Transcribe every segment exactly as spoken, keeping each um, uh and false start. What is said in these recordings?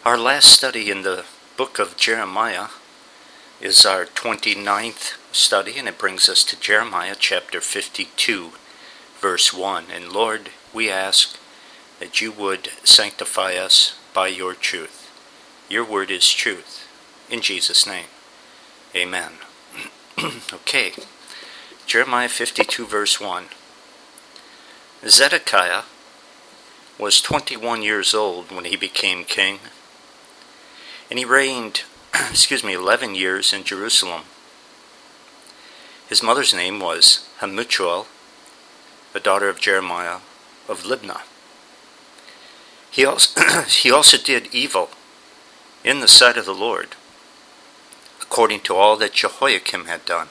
Our last study in the book of Jeremiah is our twenty-ninth study, and it brings us to Jeremiah chapter fifty-two, verse one. And Lord, we ask that you would sanctify us by your truth. Your word is truth. In Jesus' name, amen. Okay, Jeremiah fifty-two, verse one. Zedekiah was twenty-one years old when he became king, and he reigned, excuse me, eleven years in Jerusalem. His mother's name was Hamuchuel, the daughter of Jeremiah of Libnah. He also, he also did evil in the sight of the Lord, according to all that Jehoiakim had done.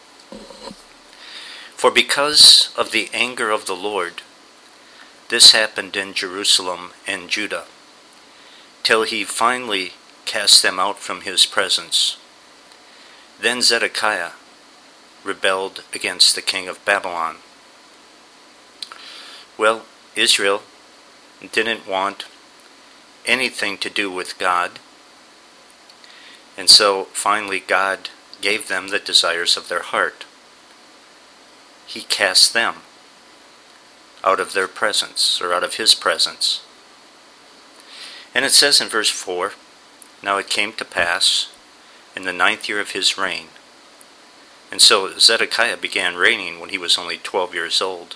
For because of the anger of the Lord, this happened in Jerusalem and Judah, till he finally cast them out from his presence. Then Zedekiah rebelled against the king of Babylon. Well, Israel didn't want anything to do with God, and so finally God gave them the desires of their heart. He cast them out of their presence, or out of his presence. And it says in verse four, now it came to pass in the ninth year of his reign. And so Zedekiah began reigning when he was only twelve years old.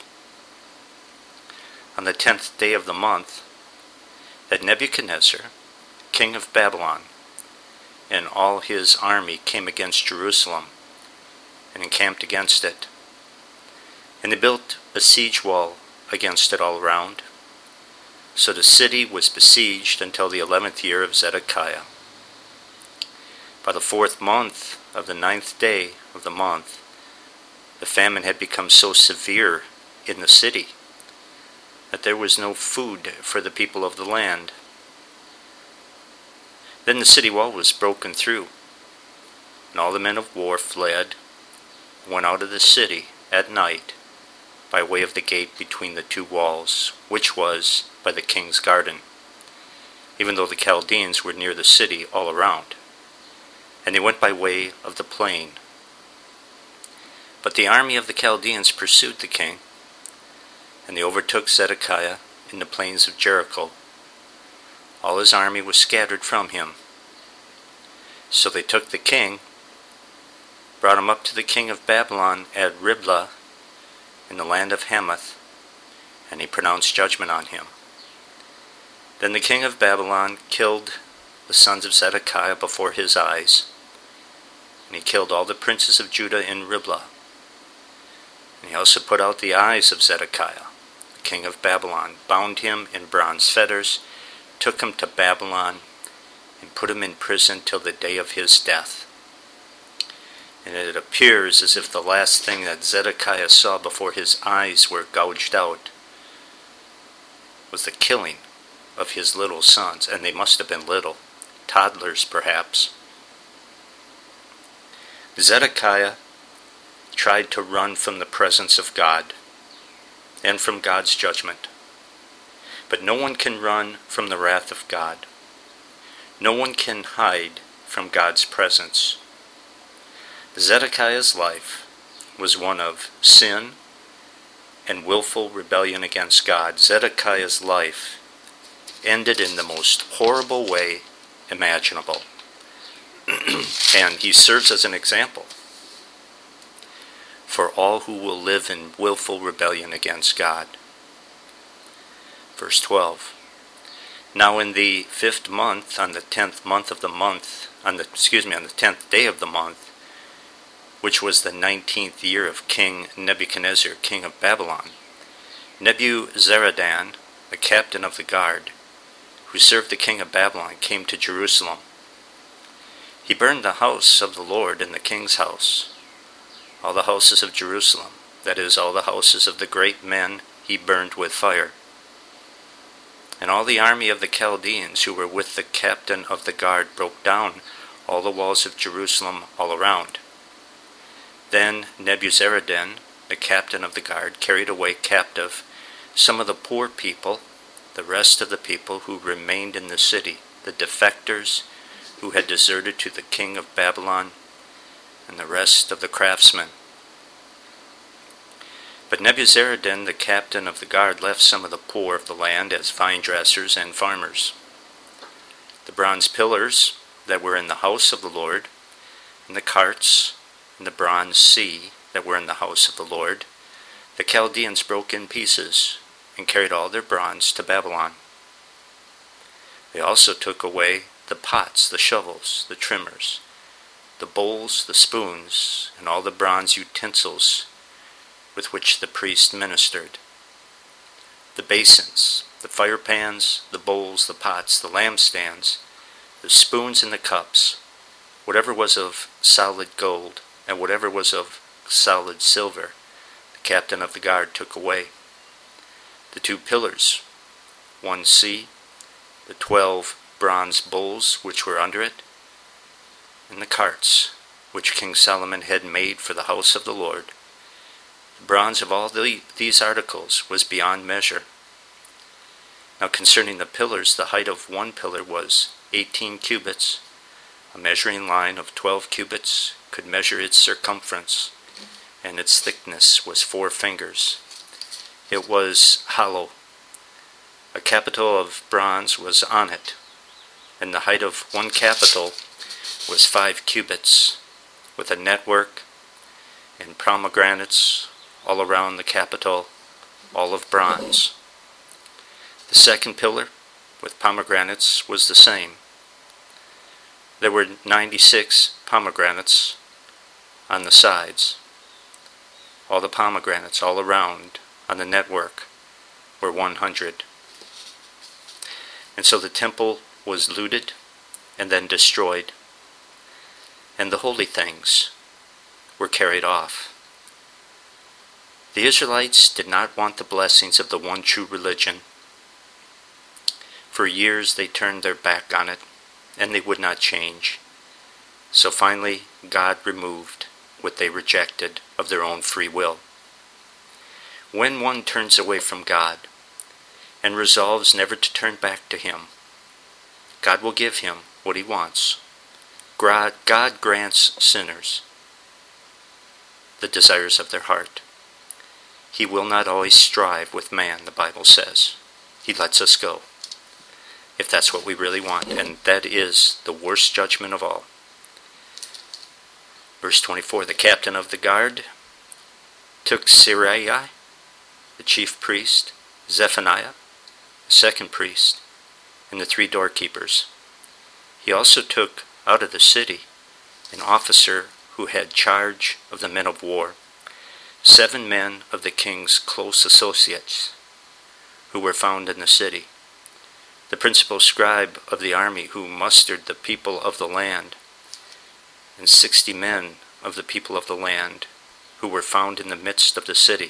On the tenth day of the month, that Nebuchadnezzar, king of Babylon, and all his army came against Jerusalem and encamped against it. And they built a siege wall against it all around. So the city was besieged until the eleventh year of Zedekiah. By the fourth month of the ninth day of the month, the famine had become so severe in the city that there was no food for the people of the land. Then the city wall was broken through, and all the men of war fled, went out of the city at night by way of the gate between the two walls, which was by the king's garden, even though the Chaldeans were near the city all around. And they went by way of the plain. But the army of the Chaldeans pursued the king, and they overtook Zedekiah in the plains of Jericho. All his army was scattered from him. So they took the king, brought him up to the king of Babylon at Riblah in the land of Hamath, and he pronounced judgment on him. Then the king of Babylon killed the sons of Zedekiah before his eyes, and he killed all the princes of Judah in Riblah. And he also put out the eyes of Zedekiah, the king of Babylon, bound him in bronze fetters, took him to Babylon, and put him in prison till the day of his death. And it appears as if the last thing that Zedekiah saw before his eyes were gouged out was the killing of his little sons, and they must have been little, toddlers perhaps. Zedekiah tried to run from the presence of God and from God's judgment. But no one can run from the wrath of God. No one can hide from God's presence. Zedekiah's life was one of sin and willful rebellion against God. Zedekiah's life ended in the most horrible way imaginable. And he serves as an example for all who will live in willful rebellion against God. Verse twelve. Now in the fifth month, on the tenth month of the month, on the excuse me, on the tenth day of the month, which was the nineteenth year of King Nebuchadnezzar, king of Babylon, Nebuzaradan, the captain of the guard, who served the king of Babylon, came to Jerusalem. He burned the house of the Lord and the king's house, all the houses of Jerusalem, that is, all the houses of the great men he burned with fire. And all the army of the Chaldeans who were with the captain of the guard broke down all the walls of Jerusalem all around. Then Nebuzaradan, the captain of the guard, carried away captive some of the poor people, the rest of the people who remained in the city, the defectors who had deserted to the king of Babylon, and the rest of the craftsmen. But Nebuzaradan, the captain of the guard, left some of the poor of the land as vine dressers and farmers. The bronze pillars that were in the house of the Lord, and the carts, and the bronze sea that were in the house of the Lord, the Chaldeans broke in pieces and carried all their bronze to Babylon. They also took away the pots, the shovels, the trimmers, the bowls, the spoons, and all the bronze utensils with which the priest ministered, the basins, the fire pans, the bowls, the pots, the lampstands, the spoons and the cups, whatever was of solid gold, and whatever was of solid silver, the captain of the guard took away. The two pillars, one sea, the twelve bronze bowls which were under it, and the carts which King Solomon had made for the house of the Lord. The bronze of all the, these articles was beyond measure. Now concerning the pillars, the height of one pillar was eighteen cubits. A measuring line of twelve cubits could measure its circumference, and its thickness was four fingers. It was hollow. A capital of bronze was on it, and the height of one capital was five cubits, with a network and pomegranates all around the capital, all of bronze. The second pillar, with pomegranates, was the same. There were ninety-six pomegranates on the sides. All the pomegranates all around on the network were one hundred. And so the temple was looted and then destroyed, and the holy things were carried off. The Israelites did not want the blessings of the one true religion. For years they turned their back on it, and they would not change. So finally, God removed what they rejected of their own free will. When one turns away from God and resolves never to turn back to Him, God will give him what he wants. God, God grants sinners the desires of their heart. He will not always strive with man, the Bible says. He lets us go, if that's what we really want, and that is the worst judgment of all. Verse twenty-four, the captain of the guard took Seraiah, the chief priest, Zephaniah, the second priest, and the three doorkeepers. He also took out of the city an officer who had charge of the men of war, seven men of the king's close associates, who were found in the city, the principal scribe of the army who mustered the people of the land, and sixty men of the people of the land who were found in the midst of the city.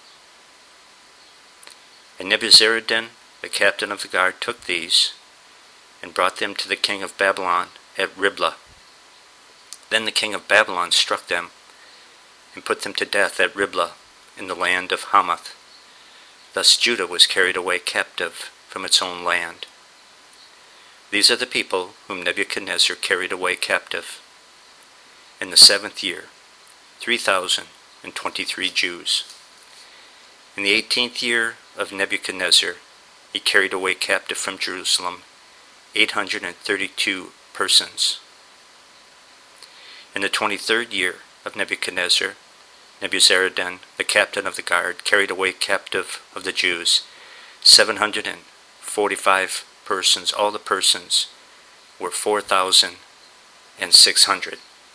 And Nebuzaradan, the captain of the guard, took these and brought them to the king of Babylon at Riblah. Then the king of Babylon struck them and put them to death at Riblah in the land of Hamath. Thus Judah was carried away captive from its own land. These are the people whom Nebuchadnezzar carried away captive. In the seventh year, three thousand and twenty-three Jews. In the eighteenth year of Nebuchadnezzar, he carried away captive from Jerusalem eight hundred and thirty-two persons. In the twenty-third year of Nebuchadnezzar, Nebuzaradan, the captain of the guard, carried away captive of the Jews seven hundred and forty-five persons. All the persons were four thousand and six hundred.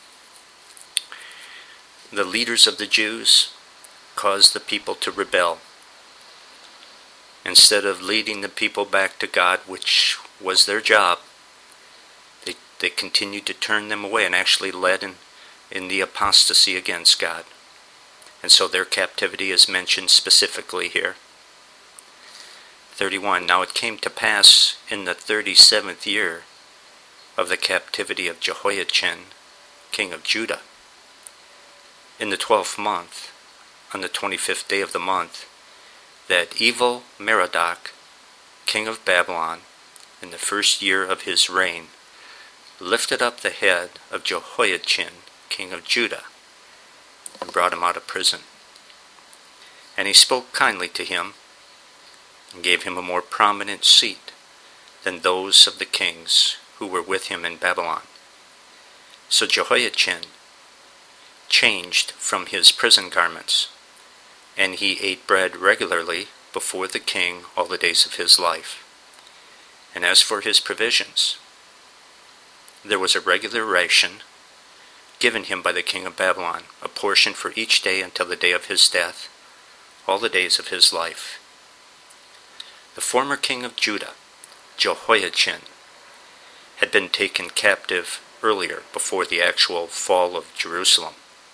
The leaders of the Jews caused the people to rebel. Instead of leading the people back to God, which was their job, they, they continued to turn them away and actually led in, in the apostasy against God. And so their captivity is mentioned specifically here. thirty-one. Now it came to pass in the thirty-seventh year of the captivity of Jehoiachin, king of Judah, in the twelfth month, on the twenty-fifth day of the month, that Evil Merodach, king of Babylon, in the first year of his reign, lifted up the head of Jehoiachin, king of Judah, and brought him out of prison. And he spoke kindly to him, and gave him a more prominent seat than those of the kings who were with him in Babylon. So Jehoiachin changed from his prison garments, and he ate bread regularly before the king all the days of his life. And as for his provisions, there was a regular ration given him by the king of Babylon, a portion for each day until the day of his death, all the days of his life. The former king of Judah, Jehoiachin, had been taken captive earlier, before the actual fall of Jerusalem.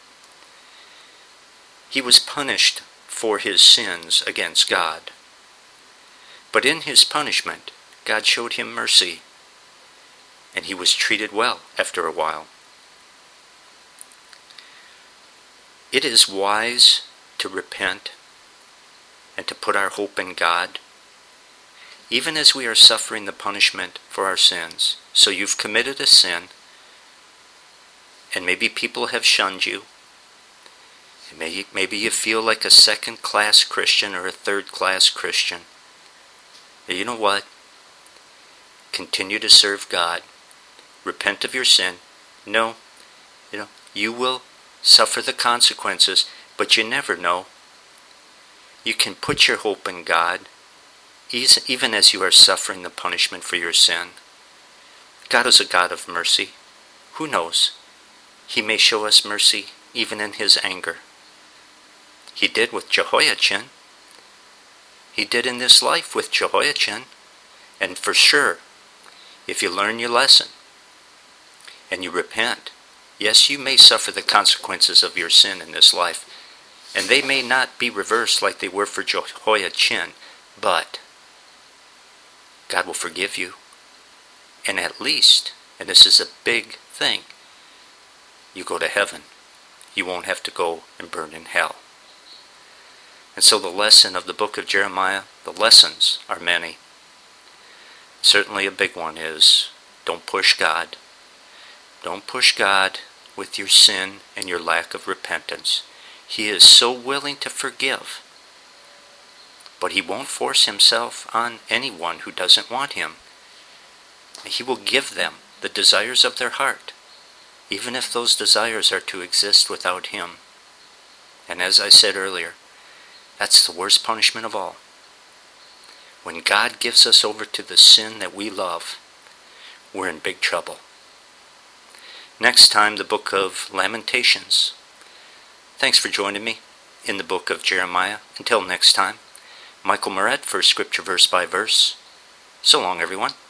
He was punished for his sins against God. But in his punishment, God showed him mercy, and he was treated well after a while. It is wise to repent and to put our hope in God, even as we are suffering the punishment for our sins. So you've committed a sin, and maybe people have shunned you, and maybe, maybe you feel like a second-class Christian or a third-class Christian. But you know what? Continue to serve God. Repent of your sin. No, you know, you will suffer the consequences, but you never know. You can put your hope in God, even as you are suffering the punishment for your sin. God is a God of mercy. Who knows? He may show us mercy even in his anger. He did with Jehoiachin. He did in this life with Jehoiachin. And for sure, if you learn your lesson and you repent, yes, you may suffer the consequences of your sin in this life, and they may not be reversed like they were for Jehoiachin, but God will forgive you. And at least, and this is a big thing, you go to heaven. You won't have to go and burn in hell. And so the lesson of the book of Jeremiah, the lessons are many. Certainly a big one is, don't push God. Don't push God with your sin and your lack of repentance. He is so willing to forgive, but he won't force himself on anyone who doesn't want him. He will give them the desires of their heart, even if those desires are to exist without him. And as I said earlier, that's the worst punishment of all. When God gives us over to the sin that we love, we're in big trouble. Next time, the book of Lamentations. Thanks for joining me in the book of Jeremiah. Until next time, Michael Moret for Scripture Verse by Verse. So long, everyone.